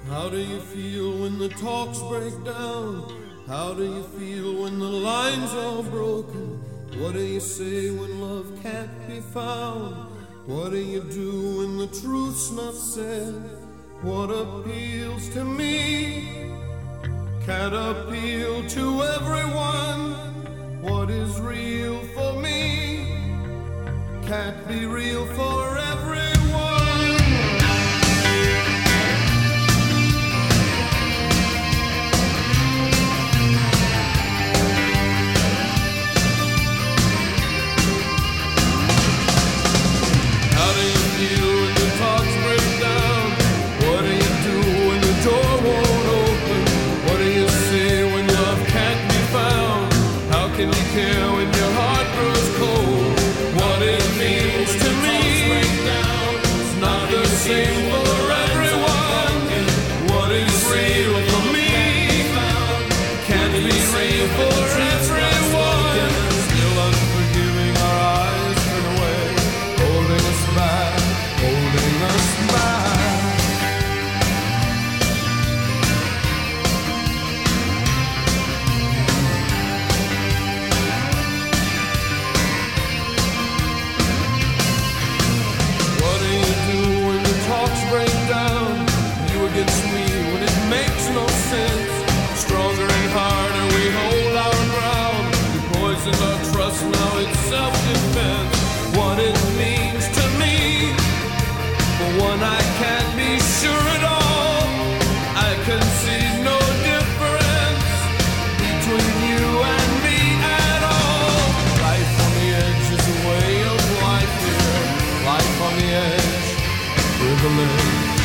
How do you feel when the talks break down? How do you feel when the lines are broken? What do you say when love can't be found? What do you do when the truth's not said? What appeals to me can't appeal to everyone. What is real for me can't be real for everyone. How do you feel when the talks break down? What do you do when the door won't open? What do you say when love can't be found? How can you care when your heart grows cold? What it means to me is not the same for everyone. What is real for me can't be real for everyone. Still unforgiving, our eyes turn away, holding us back, holding us back. What do you do when the talks break down? You against me when it makes no sense. Stronger and harder we hold our ground. We poisoned our trust, now it's self-defense. What it means to me, for one I can't be sure at all. I can see no difference between you and me at all. Life on the edge is a way of life here. Life on the edge, privilege.